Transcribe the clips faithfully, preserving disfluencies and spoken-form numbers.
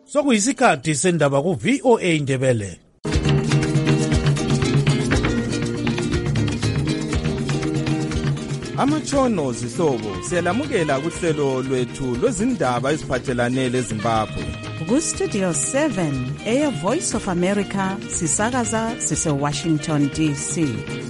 sokuyisikhathi sendaba ku-V O A Ndebele. Amatshono zihlobo siyalamukela kuhlelo lwethu lwezindaba eziphathelane leZimbabwe. Ku-Studio seven, Air Voice of America, sisakaza sise-Washington D C.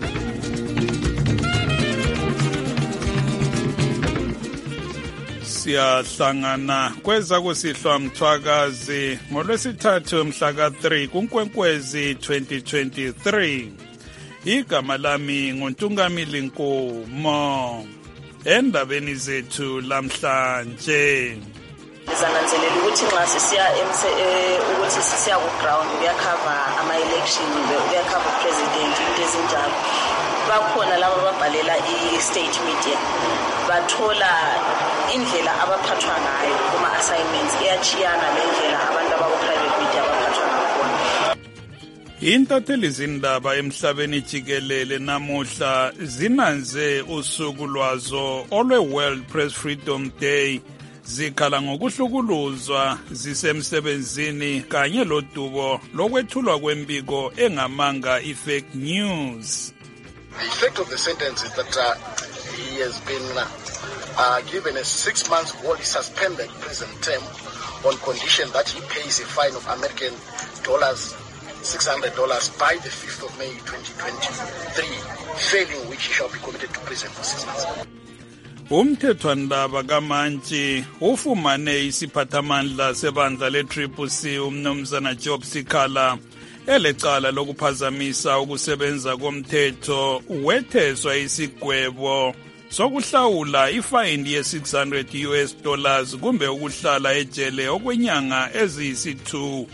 Siyahlangana kweza kusihlwa mthwakazi ngolwesithathu mhla ka three kuNkwenkwezi twenty twenty-three. Igama lami nguNtungamili Nkomo. Endabeni zethu lamhlanje Sizananzelela ukuthi nxa sisiya ukuthi sisiya ku ground kuyakhava ama election kuyakhava president into ezinjalo. Bakhona laba babhalela i-state media bathola indlela abaphathwa ngayo kuma assignments iyachiyana lendlela abantu abaku-private media abaphathwa ngayo. Intatheli zindaba emhlabeni jikelele namuhla zinanze usuku lwazo olwe-World Press Freedom Day zikhala ngokuhlukuluzwa zisemsebenzini kanye lodubo lokwethulwa kwembiko engamanga i-fake news. The effect of the sentence is that uh, he has been uh, uh, given a six months wholly suspended prison term on condition that he pays a fine of American dollars six hundred dollars by the fifth of May twenty twenty-three, failing which he shall be committed to prison for six months. Umthethwandaba kaMantshi ufumane isiphathamandla sebandla le-Triple C umnumzana Job Sikhala elecala lokuphazamisa ukusebenza komthetho wetheswa isigwebo sokuhlawula ifine ye six hundred U S dollars kumbe ukuhlala ejele okwenyanga eziyisithu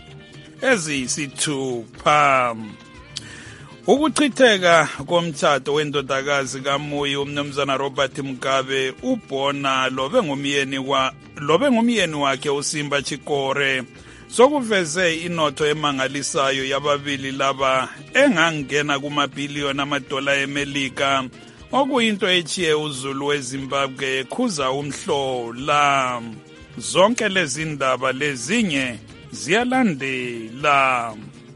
eziyisithupha. Ukuchitheka komtshado wendodakazi kaMuyi umnumzana Robert Mugabe ubona lobe ngumyeni wa lobe ngumyeni wakhe uSimba Chikore sokuveze inotho emangalisayo yababili laba engangena kumabhiliyoni amadola eMelika okuyinto echiye uzulu weZimbabwe ekhuza umhlola. Zonke lezi ndaba lezinye ziyalandela.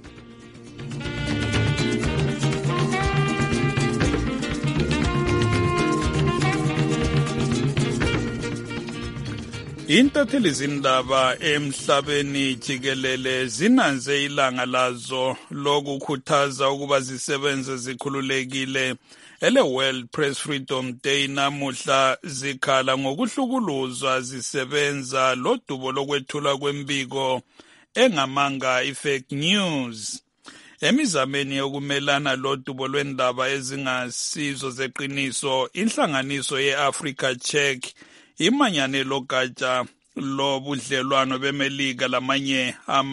Intatheli zindaba emhlabeni jikelele zinanze ilanga lazo lokukhuthaza ukuba zisebenze zikhululekile ele World Press Freedom Day namuhla zikhala ngokuhlukuluzwa zisebenza lodubo lokwethula kwembiko engamanga i-fake news. Emizameni yokumelana lodubo lwendaba ezingasizo zeqiniso, inhlanganiso ye-Africa Check imanyane logatsha lobudlelwano beMelika lamanye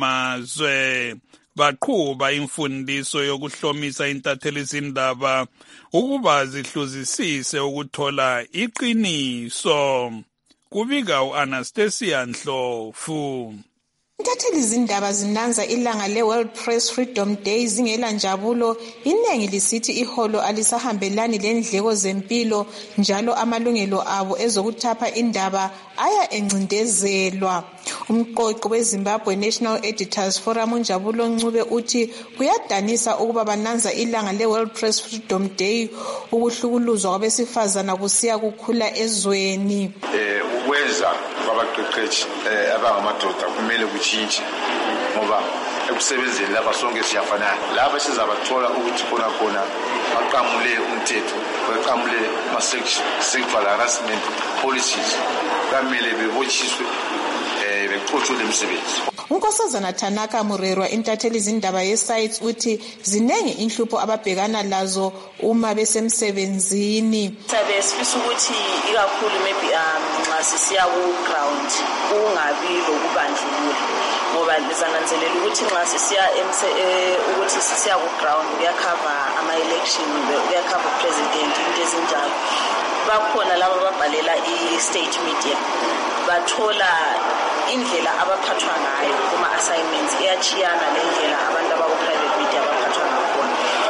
amazwe baqhuba imfundiso yokuhlomisa intatheli zindaba ukuba zihluzisise ukuthola iqiniso. Kubika u-Anastasia Ndlovu. Intatheli zindaba zinanza ilanga le-World Press Freedom Day zingela njabulo, iningi lisithi iholo alisahambelani lendleko zempilo njalo amalungelo abo ezokuthapha indaba aya encindezelwa. Umqoqi weZimbabwe National Editors Forum uNjabulo Ncube uthi kuyadanisa ukuba bananza ilanga le-World Press Freedom Day ukuhlukuluzwa kwabesifazana kusiya kukhula ezweni. Eh ukwenza kwabaqeqeshi abangamadoda kumele kutshintshe ngoba ekusebenzeni lapha sonke siyafanana. Lapha sizabathola ukuthi khona khona baqamule umthetho, baqamule ama-sexual harassment policies kamele bebotshiswe eh beqothwe emsebenzi. Unkosazana Tanaka Murerwa intatheli zindaba ye-sites uthi zinenge inhlupho ababhekana lazo uma besemsebenzini. Sabe sifisa ukuthi ikakhulu maybe nxa sisiya ku ground kungabi lokubandlulula ngoba lizananzelela ukuthi nxa sisiya ukuthi sisiya ku ground kuyakhava ama election kuyakhava president into ezinjalo. Bakhona laba babhalela i-state media bathola indlela abaphathwa ngayo kuma assignments iyachiyana lendlela abantu abaku-private media abaphathwa ngayo.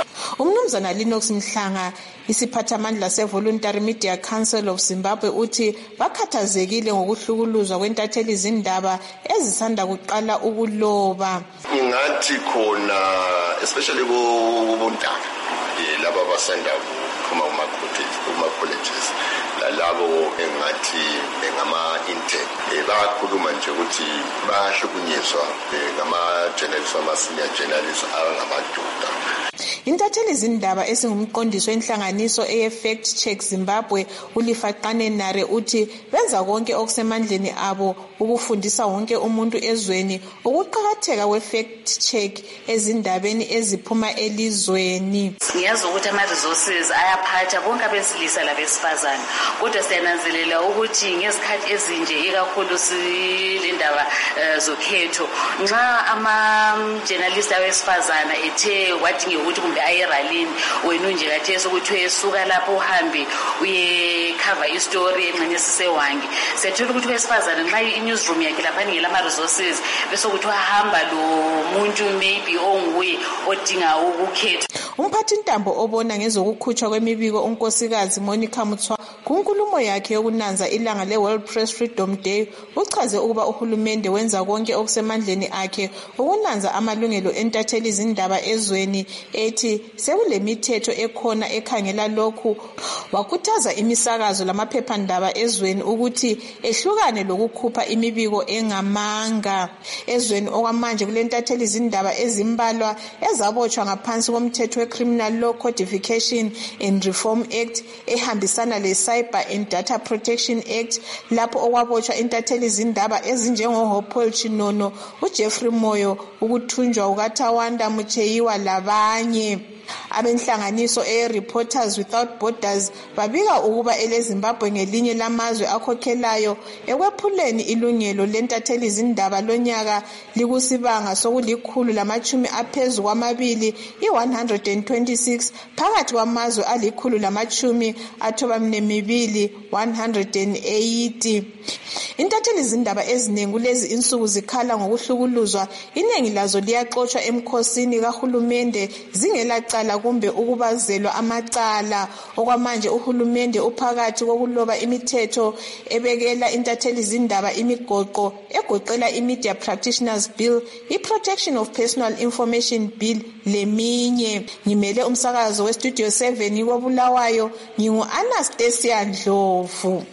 Umnumzana Linux Mhlanga, isiphathamandla se-Voluntary Media Council of Zimbabwe, uthi bakhathazekile ngokuhlukuluzwa kwentatheli zindaba ezisanda kuqala ukuloba. Ingathi khona especially kubontanga laba abasanda kuma kuma colleges lalabo engathi ngama-intern bayakhuluma nje ukuthi bahlukunyezwa ngama-journalists ama-senior journalists abangamadoda. Intatheli zindaba esingumqondiso wenhlanganiso e-Fact Check Zimbabwe uLifaqane Nare uthi benza konke okusemandleni abo ukufundisa wonke umuntu ezweni ukuqhakatheka kwe-fact check ezindabeni eziphuma elizweni. Ngiyazi ukuthi ama-resources ayaphatha bonke abesilisa labesifazane, kodwa siyananzelela ukuthi ngezikhathi ezinje ikakhulu silendaba zokhetho nxa ama-journalist abesifazane ethe wadinge ukuthi kumbe ayeralini wena nje kathi sokuthi uyesuka lapho uhambe uyekhava istory engxenye sisewangi sethola ukuthi wesifazane nxa i-newsroom yakhe lapha ngela ama-resources bese ukuthi wahamba lo muntu maybe onguye odinga ukukhetha. Umphathi ntambo obona ngezokukhutshwa kwemibiko unkosikazi Monica Mutswa kunkulumo yakhe yokunanza ilanga le-World Press Freedom Day uchaze ukuba uhulumende wenza konke okusemandleni akhe ukunanza amalungelo entatheli zindaba ezweni, ethi sekulemithetho ekhona ekhangela lokhu. Wakhuthaza imisakazo lamaphephandaba ezweni ukuthi ehlukane lokukhupha imibiko engamanga. Ezweni okwamanje kulentatheli zindaba ezimbalwa ezabotshwa ngaphansi komthetho we-Criminal Law Codification and Reform Act ehambisana le-Cyber and Data Protection Act, lapho okwabotshwa intatheli zindaba ezinjengoHopol Chinono, uJeffrey Moyo, ukuthunjwa ukaThawanda Mucheyiwa labanye. Abenhlanganiso e-Reporters Without Borders babika ukuba eleZimbabwe ngelinye lamazwe akhokhelayo ekwephuleni ilungelo lentatheli zindaba lonyaka likusibanga sokulikhulu lamachumi aphezu kwamabili i-one hundred twenty-six phakathi kwamazwe alikhulu lamachumi athoba mnemibili one hundred eighty. Intatheli zindaba eziningi kulezi insuku zikhala ngokuhlukuluzwa, iningi lazo liyaxotshwa emkhosini kahulumende zingela cala kumbe ukubazelwa amacala. Okwamanje uhulumende uphakathi kokuloba imithetho ebekela intatheli zindaba imigoqo egoqela i-Media Practitioners Bill, i-Protection of Personal Information Bill leminye. Ngimele umsakazo we-Studio seven kobulawayo, ngingu-Anastasia Ndlovu.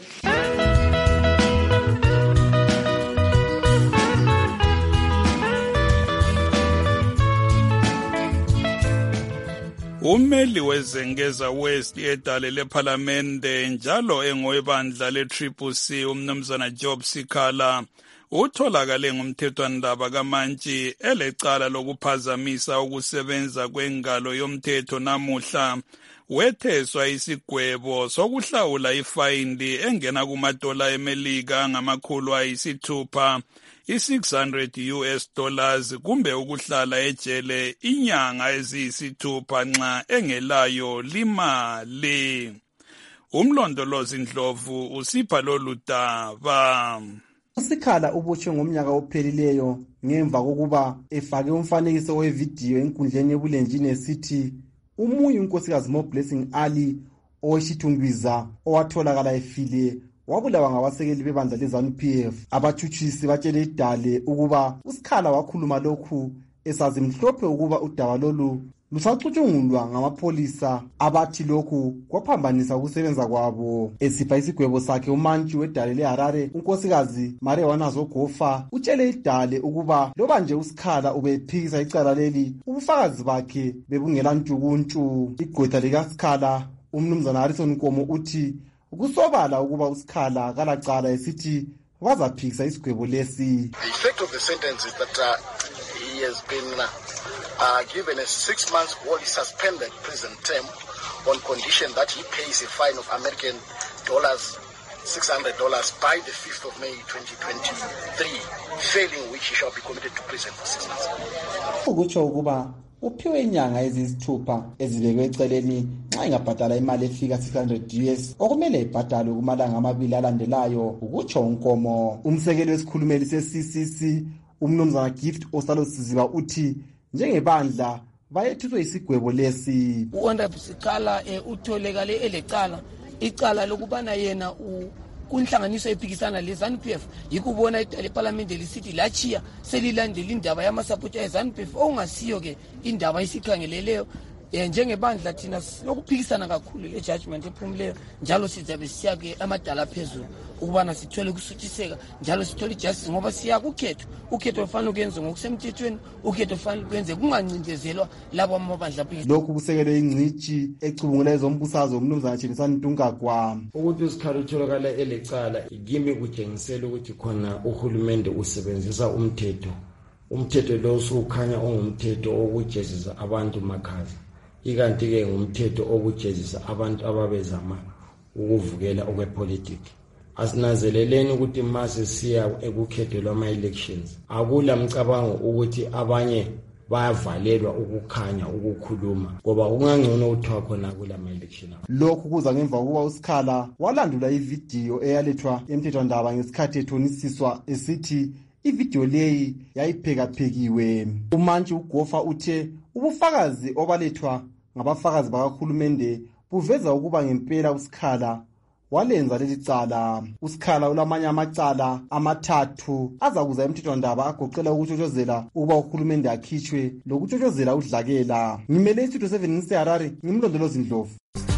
Umeli wezengeza West edale lephalamende njalo engowebandla le-Triple C umnumzana Job Sikhala utholakale ngumthethwandaba kaMantshi elecala lokuphazamisa ukusebenza kwengalo yomthetho namuhla. Wetheswa isigwebo sokuhlawula ifayindi engena kumadola eMelika ngamakhulu ayisithupha i-six hundred U S dollars kumbe ukuhlala ejele inyanga eziyisithupha nxa engelayo limali. Umlondolozi Ndlovu usipha lolu daba. Sikhala ubotshwe ngomnyaka ophelileyo ngemva kokuba efake umfanekiso wevidiyo enkundleni yebulenjini esithi umunye unkosikazi Moblessing Ali oweshithungwiza owatholakala efile wabulawa ngabasekeli bebandla leZANU P F. Abathutshisi batshele idale ukuba uSikhala wakhuluma lokhu esazi mhlophe ukuba udaba lolu lusacutshungulwa ngamapholisa abathi lokhu kwaphambanisa ukusebenza kwabo. Esipha isigwebo sakhe umantshi wedale leHarare unkosikazi Marijuana Zogofa utshele idale ukuba loba nje uSikhala ubephikisa icala leli ubufakazi bakhe bebungela ntshukuntshu. Igqwetha likaSikhala umnumzana Harrison Nkomo uthi ukusobala ukuba uSikhala kalacala esithi bazaphikisa isigwebo lesi. The effect of the sentence is that uh, he has been uh, uh, given a six months wholly suspended prison term on condition that he pays a fine of American dollars six hundred dollars by the fifth of May twenty twenty-three, failing which he shall be committed to prison for six months. Ukutsho ukuba uphiwe inyanga eziyisithupha ezibekwe eceleni nxa ingabhadala imali efika six hundred U S okumele ibhadalwe kumalanga amabili alandelayo, ukutsho uNkomo. Umsekeli wesikhulumeli se-C C C umnumzana Gift Osalo Siziba uthi njengebandla bayethuswe isigwebo lesi. U-Honorable Sikhala utholekale elecala icala lokubana yena kunhlanganiso ephikisana le-ZANU-P F yikubona leparlamente lisithi lachiya selilandela indaba yamasapoti e-ZANU-P F okungasiyo-ke indaba esikhangeleleyo. Njengebandla thina lokuphikisana kakhulu le judgment ephumileyo njalo sizabe siyake amadala phezulu ukubana sithole ukusuthiseka njalo sithole ijustice ngoba siya kukhetho ukhetho olufanele kwenziwe ngokusemthethweni ukhetho olufanele kwenze kungancindezelwa labo amabandla aphikisana. Lokhu kusekelwe ingcici ecubungula ezombusazwe umnumzana Tshenisani Ntungagwa. Ukuthi uSikhala utholakala elecala kimi kutshengisela ukuthi khona uhulumende usebenzisa umthetho umthetho lo usukhanya ongumthetho okujezisa abantu makhaza ikanti ke ngumthetho okujezisa abantu ababezama ukuvukela okwepolitiki. Asinazeleleni ukuthi mase siya ekukhethelwa ama-elections akula mcabango ukuthi abanye bayavalelwa ukukhanya ukukhuluma ngoba kungangcono uthiwa khona kula ma-election. Lokhu kuza ngemva kokuba uSikhala walandula ividiyo eyalethwa emthethwandaba ngesikhathi ethonisiswa esithi ividiyo leyi yayiphekaphekiwe. Umantshi uGofa uthe ubufakazi obalethwa ngabafakazi bakahulumende buveza ukuba ngempela uSikhala walenza leli cala. uSikhala ulamanye amacala amathathu azakuza emthethwandaba agoqela ukutshotshozela ukuba uhulumende akhitshwe lokutshotshozela udlakela. Ngimele istudio seven ngiseHarare ngimlondolozi Ndlovu.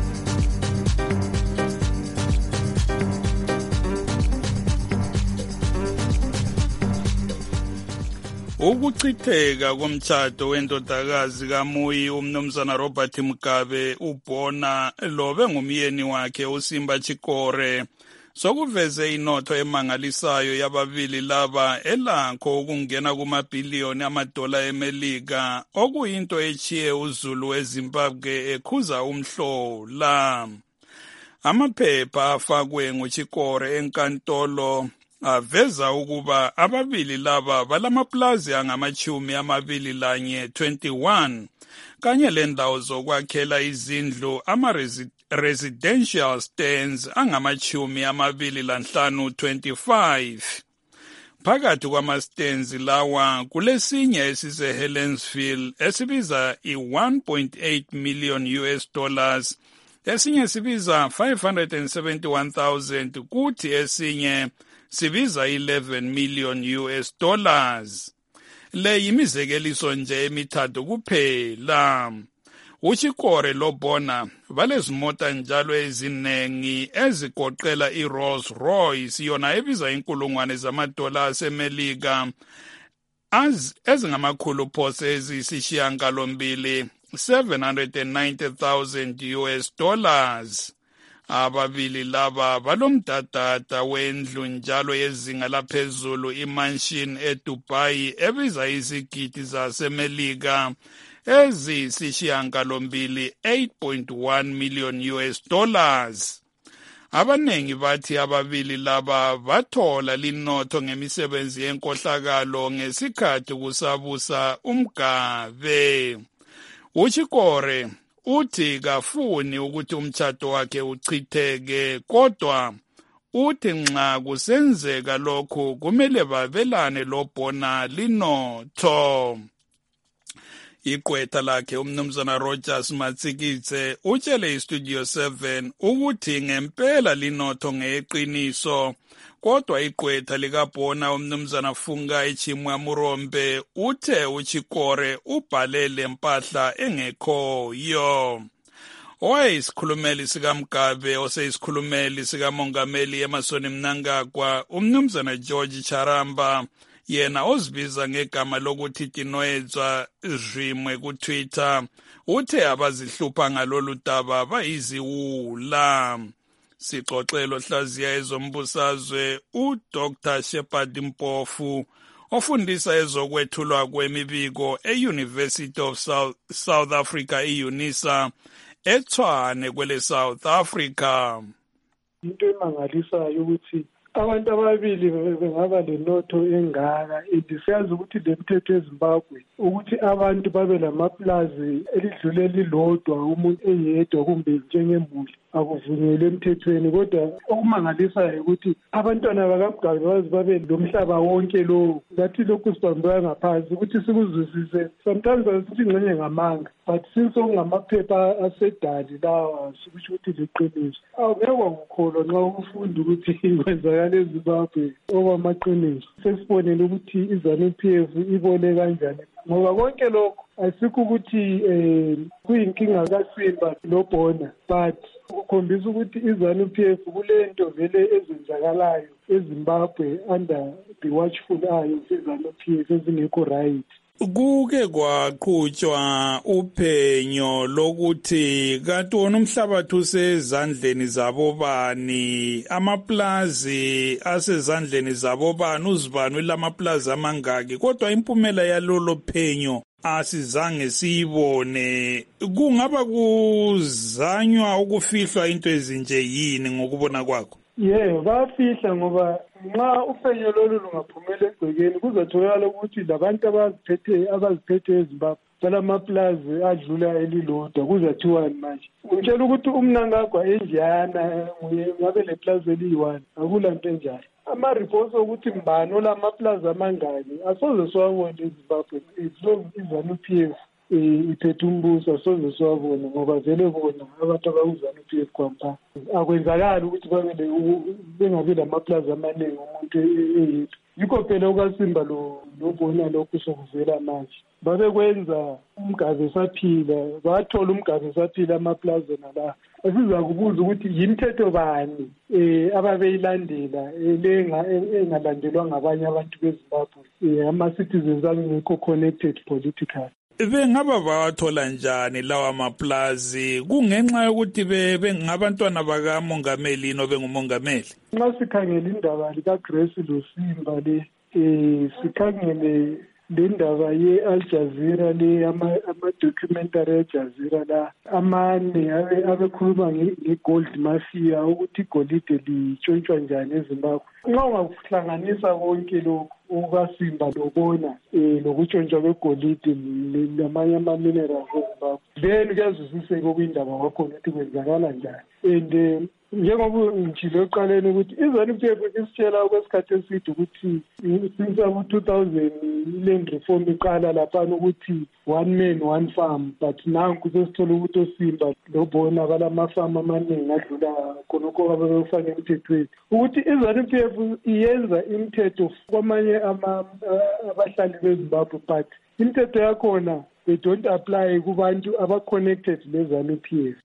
Ukuchitheka komtshado wendodakazi kaMuyi umnumzana Robert Mugabe ubona lobe ngumyeni wakhe uSimba Chikore sokuveze inotho emangalisayo yababili laba elakho ukungena kumabhiliyoni amadola eMelika okuyinto echiye uZulu weZimbabwe ekhuza umhlola. Amaphepha afakwe nguChikore enkantolo aveza ukuba ababili laba balamaplazi angamachumi amabili lanye twenty-one kanye lendawo zokwakhela izindlu ama-residential stands angamachumi amabili lanhlanu twenty-five. Phakathi kwama-stands lawa kulesinye esise-Helensville esibiza i-one point eight million U S dollars, esinye sibiza five hundred seventy-one thousand kuthi esinye sibiza eleven million U S dollars. Le yimizekeliso nje emithathu kuphela. uChikore lobona balezimota njalo ezinengi ezigoqela iRolls Royce yona ebiza inkulungwane zamadola aseMelika az ezingamakhulu phose ezisishiyangalombili seven hundred ninety thousand U S dollars. Ababili laba balomdadada wendlu njalo yezinga laphezulu imansion eDubai ebiza izigidi zaseMelika ezisishiyangalombili eight point one million U S dollars. Abanengi bathi ababili laba bathola linotho ngemisebenzi yenkohlakalo ngesikhathi kusabusa uMgabe. uChikore uthi kafuni ukuthi umtshado wakhe uchitheke kodwa uthi nxa kusenzeka lokho kumele babelane lobhona linotho. Iqwetha lakhe umnumzana Rogers Matsikitse utshele iStudio seven ukuthi ngempela linotho ngeqiniso kodwa iqwetha likabhona umnumzana Funga Chimwa Murombe uthe uChikore ubhalele impahla engekhoyo. Owayisikhulumeli sikaMgabe oseyisikhulumeli sikamongameli eMasoni Mnangagwa umnumzana George Charamba yena ozibiza ngegama lokuthi Tinoedzwa Zimwe kuTwitter uthe abazihlupha ngalolu daba bayiziwula. Sixoxelo hlaziya ezombusazwe uDoctor Shepard Mpofu ofundisa ezokwethulwa kwemibiko eUniversity of South, South Africa iUNISA eTshwane kwele South Africa. Into emangalisayo ukuthi abantu ababili bengaba lenotho engaka indisiyazi ukuthi lemithetho eZimbabwe ukuthi abantu babe lamaplazi elidlule lilodwa umuntu eyedwa kumbe njengemuli akuvunyelwe emthethweni. Kodwa okumangalisayo ukuthi abantwana bakaMgabe bazi babe lomhlaba wonke lo, ngathi lokhu sibambeka ngaphansi ukuthi sikuzwisise. Sometimes asithi ngxenye ngamanga, but since okungamaphepha asedali lawa sikusho ukuthi liqiniso. Awungeke ngikholwa nxa ukufunda ukuthi kwenzakala eZimbabwe okwamaqiniso. Sesibonile ukuthi iZANU-P F ibone kanjani, ngoba konke lokho asikho ukuthi eh kuyinkinga kaSimba noBhona, but ukukhombisa ukuthi iZANU-P F kulento vele ezenzakalayo eZimbabwe under the watchful eye of iZANU-P F ezingekho right. Kuke kwaqhutshwa uphenyo lokuthi kanti wona umhlabathi usezandleni zabobani, amaplazi asezandleni zabobani, uzibani welamaplazi amangaki, kodwa impumela yalolo phenyo asizange siyibone. Kungaba kuzanywa ukufihlwa into ezinje yini ngokubona kwakho? Yeah, bafihla ngoba nxa uphenyo lolu lungaphumela egcekeni kuzatholakala ukuthi labantu abaziphethe abaziphethe eZimbabwe balamaplazi adlula elilodwa kuzathiwani manje. Ngitshela ukuthi umnangagwa enjana ngabe le plaza eliyi-one akulanto enjalo. Ama-reports ukuthi mbani olamaplazi amangaki asoze siwabone eZimbabwe. iZANU-P F iphethe umbuso asoze siwabone ngoba vele bona abantu abakuZANU-P F kwampa akwenzakali ukuthi babe bengabi lamaplazi amaningi umuntu eyedwa. Yikho phela ukaSimba lo noBhona lokhu sokuvela manje babekwenza uMgabe esaphila, bathola uMgabe esaphila amaplaza nala. Asiza kubuza ukuthi yimithetho bani eh ababeyilandela lenga engalandelwa ngabanye abantu beZimbabwe, ama-citizens angekho connected politically. Bengaba bawathola njani lawa maplazi? Kungenxa yokuthi bengabantwana bakamongameli no bengumongameli. Nxa sikhangela indaba likaGrace loSimba le eh sikhangele le ndaba ye-Al Jazeera le ama-documentary eJazeera la amane abekhuluma nge-gold mafia ukuthi igolide litshontshwa njani eZimbabwe. Nxa ungakuhlanganisa konke lokhu ukaSimba lobona um lokutshontshwa kwegolide namanye ama-minerals eZimbabwe, then kuyazwisiseka okuyindaba kwakhona ukuthi kwenzakala njani. And njengoba ngitshilo eqaleni ukuthi iZANU-P F isitshela okwesikhathi eside ukuthi since abo-two thousand i-land reform iqala laphana ukuthi one man one farm, but nanku sesithola ukuthi oSimba lobona balamafama amaningi adlula khonokho ababefake emthethweni, ukuthi iZANU-P F iyenza imithetho kwamanye abahlali beZimbabwe, but imithetho yakhona they don't apply kubantu aba-connected leZANU-P F.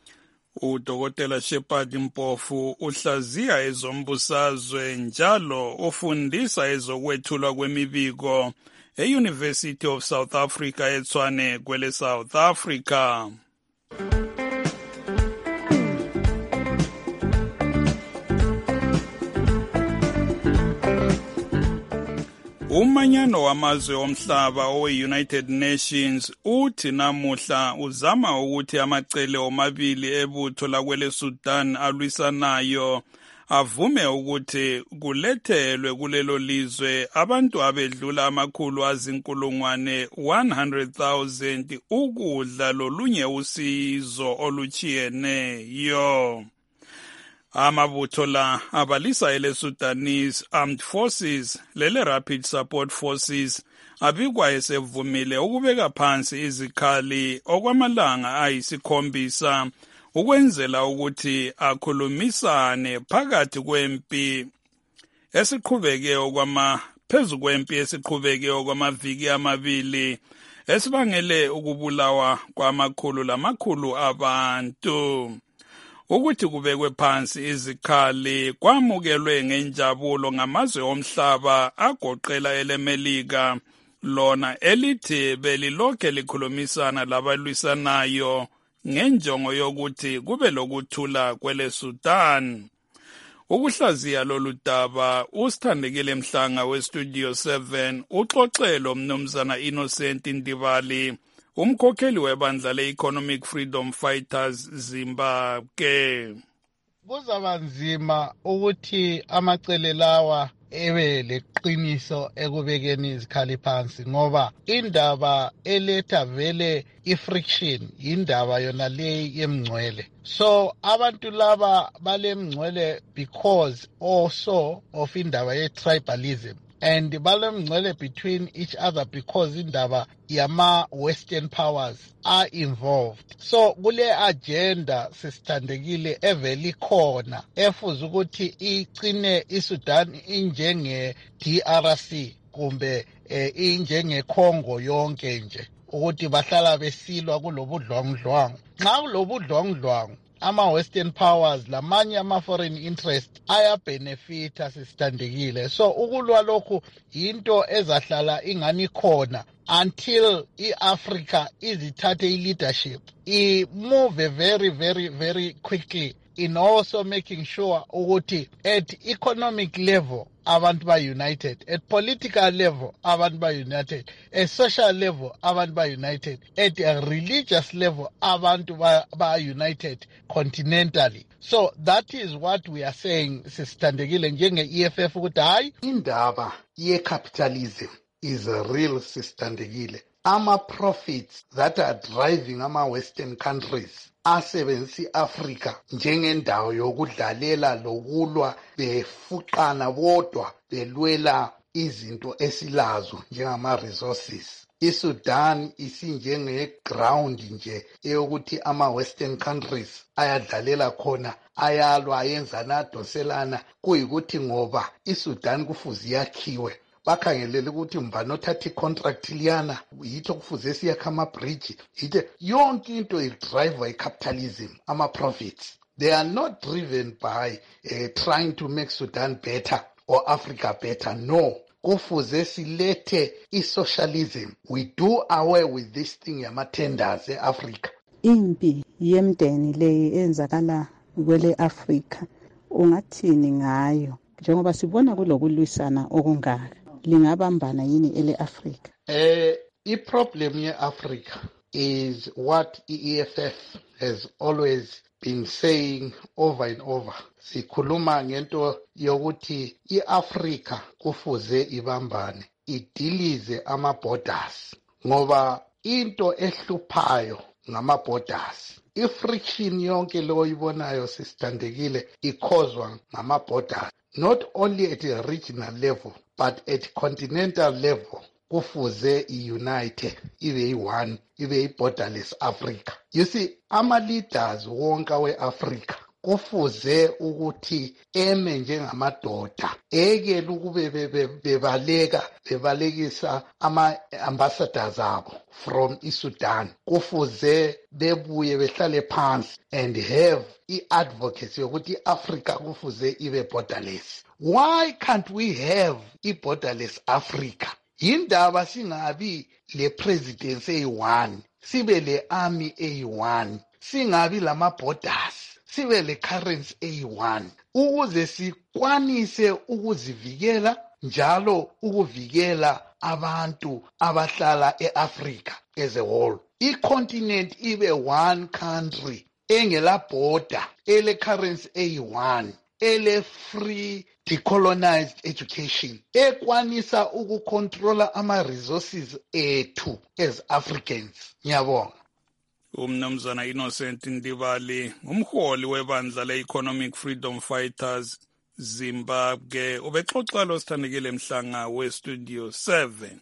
Udokotela Shepard Mpofu uhlaziya ezombusazwe njalo ufundisa ezokwethulwa kwemibiko e-University of South Africa eTshwane kwele South Africa. Umanyano wamazwe omhlaba owe-United Nations uthi namuhla uzama ukuthi amacele omabili ebutho lakwele Sudan alwisanayo avume ukuthi kulethelwe kulelo lizwe abantu abedlula amakhulu azinkulungwane one hundred thousand ukudla lolunye usizo oluchiyeneyo. Amabutho la abalisa ele Sudanese Armed Forces lele Rapid Support Forces abikwa esevumile ukubeka phansi izikhali okwamalanga ayisikhombisa ukwenzela ukuthi akhulumisane phakathi kwempi esiqhubeke okwama phezu kwempi esiqhubeke okwamaviki amabili esibangele ukubulawa kwamakhulu lamakhulu abantu. Ukuthi kubekwe phansi izikhali kwamukelwe ngenjabulo ngamazwe omhlaba agoqela eleMelika, lona elithi belilokhe likhulumisana labalwisanayo ngenjongo yokuthi kube lokuthula kwele Sudan. Ukuhlaziya lolu daba usithandekile Mhlanga weStudio seven uxoxelo mnumzana Innocent Ndibali, umkhokheli webandla le-Economic Freedom Fighters Zimbabwe. Kuzaba nzima ukuthi amacele lawa ebe leqiniso ekubekeni izikhali phansi, ngoba indaba eletha vele i-friction indaba yona le yemngcwele. So abantu laba balemngcwele because also of indaba ye-tribalism, and balemngcwele between each other because indaba yama Western powers are involved. So kule agenda sisithandekile eveli khona efuza ukuthi igcine iSudan injenge D R C kumbe eh, injenge Congo yonke nje, ukuthi bahlala besilwa kulobudlwangudlwangu. Nxa kulobudlwangudlwangu ama-Western powers lamanye ama-foreign interest ayabenefita sisithandekile. So ukulwa lokhu yinto ezahlala ingani khona until i-Africa izithathe i-leadership, i-move very very very quickly in also making sure ukuthi at economic level abantu ba-united, at political level abantu ba-united, at social level abantu ba-united, at a religious level abantu ba-united continentally. So that is what we are saying sisithandekile njenge-E F F ukuthi hayi indaba ye-capitalism is a real sisithandekile. Ama-profits that are driving ama-Western countries asebenzisa i-Africa njengendawo yokudlalela lokulwa befuqana bodwa belwela izinto esilazo njengama-resources. ISudan isinjenge-ground nje eyokuthi ama-Western countries ayadlalela khona, ayalwa ayenzana adoselana, kuyikuthi ngoba iSudan kufuze yakhiwe bakhangelele ukuthi mbani othatha icontract liyana, yitho kufuze siyakha ama-bridge, yitho yonke into idrive i-capitalism, ama-profits. They are not driven by uh, trying to make Sudan better or Africa better. No. Kufuze silethe i-socialism. We do away with this thing yama-tenders e-Africa. Impi yemndeni le enzakala kwele Africa ungathini ngayo njengoba sibona kulokulwisana okungaka, lingabambana yini ele Africa? Eh, i-problem ye-Africa is what E F F has always been saying over and over. Sikhuluma ngento yokuthi i-Africa kufuze ibambane, idilize ama-borders, ngoba into ehluphayo ngama-borders. I-friction yonke lo ibonayo sisithandekile ikhozwa ngama-borders, not only at a regional level but at continental level. Kufuze i-unite ibe yi-one, ibe yi-borderless Africa. You see, ama-leaders wonke we-Africa kufuze ukuthi eme njengamadoda, ekele ukube bebaleka bebalekisa ama-ambassadors abo from iSudan. Kufuze bebuye behlale phansi and have i-advocacy yokuthi i-Africa kufuze ibe borderless. Why can't we have i-borderless Africa? Yindaba singabi le presidency eyi-one, sibe le army eyi-one, singabi lama borders, sibe le currency eyi-one, ukuze sikwanise ukuzivikela njalo ukuvikela abantu abahlala e-Africa as a whole. I-continent ibe one country engela border, ele currency eyi-one, ele free decolonized education, ekwanisa ukukontrola ama-resources ethu as Africans. Ngiyabonga. Umnumzana Innocent Ndibali, umholi webandla le-Economic Freedom Fighters Zimbabwe, ubexoxa lo sithandekile Mhlanga we-Studio seven.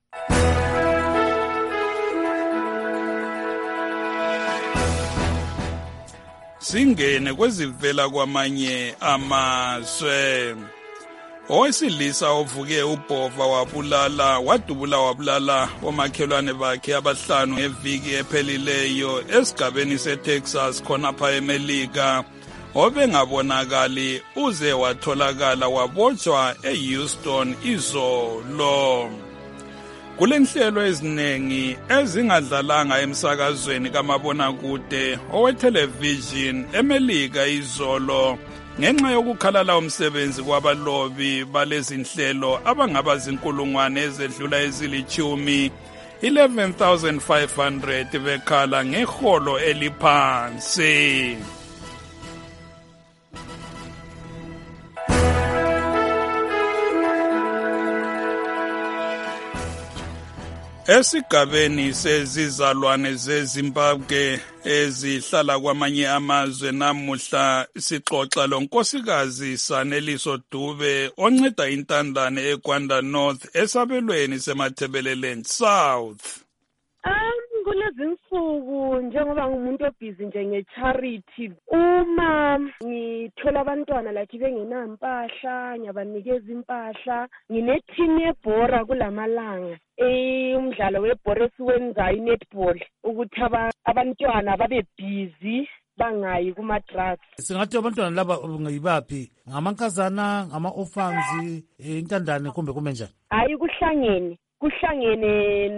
Singene kwezivela kwamanye amazwe. Owesilisa ovuke ubhova wabulala wadubula wabulala omakhelwane bakhe abahlanu ngeviki ephelileyo esigabeni seTexas khonapha eMelika, obengabonakali uze watholakala wabotshwa eHouston izolo. Kulenhlelo eziningi ezingadlalanga emsakazweni kamabonakude owetelevision eMelika izolo ngenxa yokukhalala umsebenzi kwabalobi balezinhlelo abangaba zinkulungwane ezedlula ezilichumi eleven thousand five hundred bekhala ngeholo eliphansi. Esigabeni sezizalwane zeZimbabwe ezihlala kwamanye amazwe namuhla sixoxa lo nkosikazi Saneliso Dube onceda intandane eGwanda North esabelweni seMathebeleland South. Um kulezi nsuku njengoba ngumuntu obhizi nje nge-charity, uma ngithola abantwana lakhe bengenampahla ngiyabanikeza impahla, ngine-team yebhora kulamalanga, umdlalo webhora esiwenzayo i-netball, ukuthi abantwana babe busy bangayi kuma-drugs. Singathi abantwana laba ngayibaphi? Ngamankazana, ngama-orphans, intandane kumbe kumbe njani? Hayi kuhlangene. Kuhlangene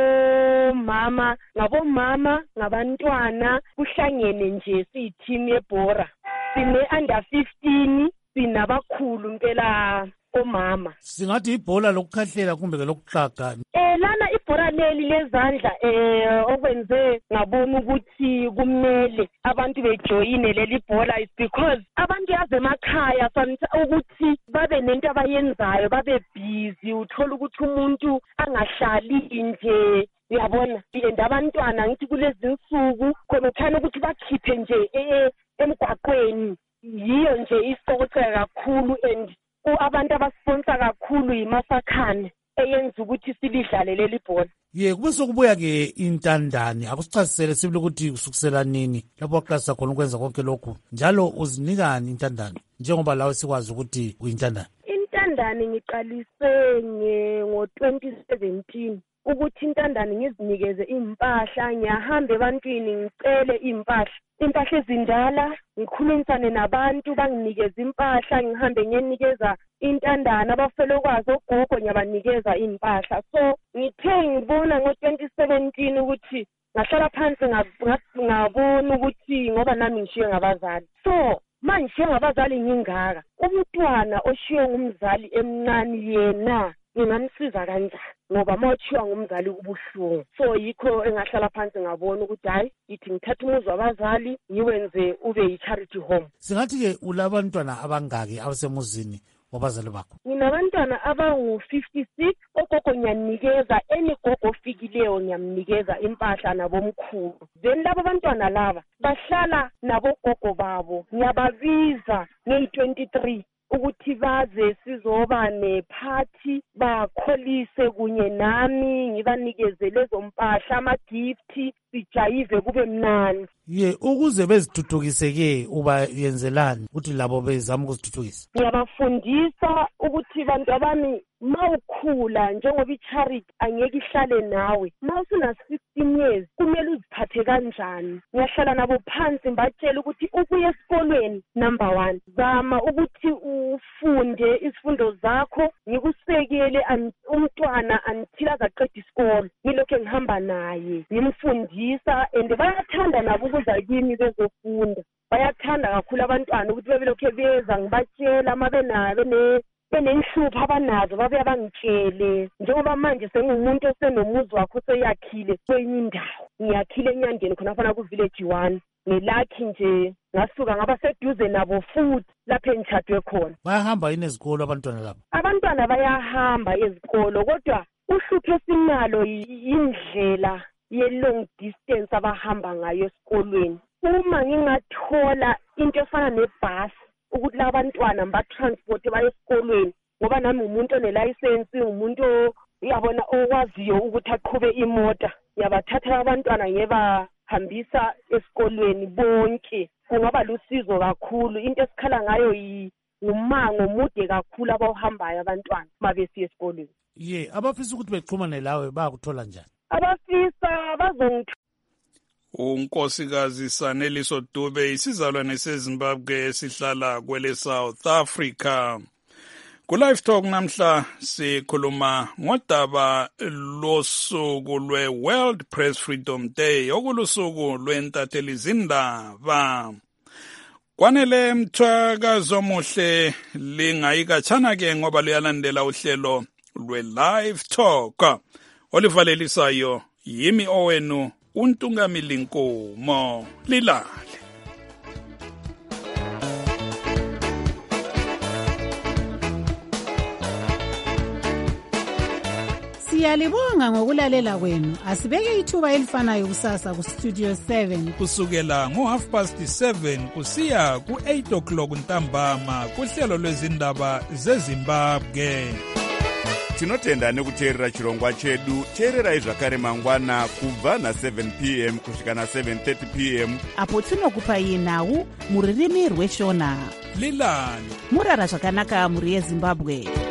nabo mama, ngabo mama, ngabantwana, kuhlangene nje siyi-team yebhora. Sine under fifteen, sinabakhulu mpela omama. Singathi ibhola lokukhahlela kumbe ke lokuqaga. Eh lana ibhola leli lezandla eh okwenze ngabona ukuthi kumele abantu bejoyine leli bhola is because abantu yaze emakhaya ukuthi babe nento abayenzayo, babe busy, uthola ukuthi umuntu angahlali nje. Uyabona, and abantwana ngithi kulezi nsuku khona uthana ukuthi bakhiphe nje emgwaqweni. Yiyo nje isiqoqeka kakhulu, and abantu abasponsa kakhulu yiMasakhane eyenza ukuthi silidlale leli bhola. Ye kube sokubuya ke intandane, akusichasisele sibile ukuthi usukusela nini lapho waqalisa khona ukwenza konke lokhu, njalo uzinikani intandane njengoba lawe sikwazi ukuthi uyintandane? Intandane ngiqalise ngo twenty seventeen ukuthi intandane ngizinikeze impahla, ngiyahamba ebantwini ngicele impahla impahla ezindala, ngikhulumisane nabantu banginikeza impahla, ngihambe ngiyenikeza intandane abafelokwazi ogogo ngiyabanikeza impahla. So ngithe ngibona ngo twenty seventeen ukuthi ngahlala phansi ngabona ukuthi ngoba nami ngishiye ngabazali, so manje ngishiye ngabazali ngingaka, umntwana oshiye ngumzali emncane yena ngingamsiza kanjani ngoba mawuchiwa ngumzali ubuhlungu. So yikho engahlala phansi ngabona ukuthi hayi ithi ngithatha umuzi wabazali ngiwenze ube yi-charity home. Singathi ke ulabantwana abangaki abasemuzini wabazali bakho? Nginabantwana abangu fifty-six, ogogo ngiyanikeza, eni gogo ofikileyo ngiyamnikeza impahla nabomkhulu. Then laba bantwana laba bahlala nabogogo babo, ngiyababiza ngeyi twenty-three ukuthi baze sizoba nephathi bakholise kunye nami, ngibanikeze lezo mpahla, ama-gift, sijayive kube mnandi. Ye ukuze bezithuthukise-ke uba yenzelani ukuthi labo bezama ukuzithuthukisa? Ngiyabafundisa ukuthi bantu abami mawukhula njengoba i-charity angeke ihlale nawe, mawusuna sixteen years kumele uziphathe kanjani. Ngiyahlala nabo phansi mbatshela ukuthi ukuya esikolweni number one, zama ukuthi ufunde izifundo zakho, ngikusekele umntwana until azaqeda isikolo, ngilokho ngihamba naye ngimfundisa, and bayathanda nabo ukuza kimi bezofunda. Bayathanda kakhulu abantwana ukuthi bebelokhe beza ngibatshela mabenabe benenhlupho abanazo babe abangitshele. Njengoba manje sengumuntu osenomuzi wakho seyakhile kwenye indawo, ngiyakhile enyandeni khona fana ku village one, ngilakhi nje ngasuka ngaba seduze nabo futhi lapho engitshadwe khona. Bayahamba yini ezikolo abantwana labo? Abantwana bayahamba ezikolo, kodwa uhlupho esinalo indlela ye-long distance abahamba ngayo esikolweni. Uma ngingathola into efana nebhasi ukuthi labantwana mba-transport baye esikolweni, ngoba nami umuntu onelayisensi, umuntu uyabona okwaziyo ukuthi aqhube imota, ngiyabathatha abantwana ngiyebahambisa esikolweni bonke. Kungaba lusizo kakhulu. Into esikhala ngayo ngumango mude kakhulu abawuhambayo abantwana mabesiya esikolweni. Ye abafisa ukuthi bexhumane lawe bayakuthola njani? Abafisa bazongithola. Unkosikazi Saneliso Dube isizalwane seZimbabwe esihlala kwele South Africa. Ku-Live Talk namhla sikhuluma ngodaba losuku lwe-World Press Freedom Day, okulusuku lwentatheli zindaba. Kwanele mthwakazo omuhle lingayikatshana ke ngoba luyalandela uhlelo lwe-Live Talk olivalelisayo yimi owenu uNtungamili Nkomo. Lilale. Siyalibonga ngokulalela kwenu. Asibeke ithuba elifanayo kusasa ku Studio seven. Kusukela ngo half past seven kusiya ku eight o'clock ntambama kuhlelo lwezindaba zeZimbabwe. Tinotenda nekuteerera chirongwa chedu. Teererai zvakare mangwana kubva na seven p m kusvika na seven thirty p m apo tinokupai nhau muririmi rweshona. Lilani murara zvakanaka muri yeZimbabwe.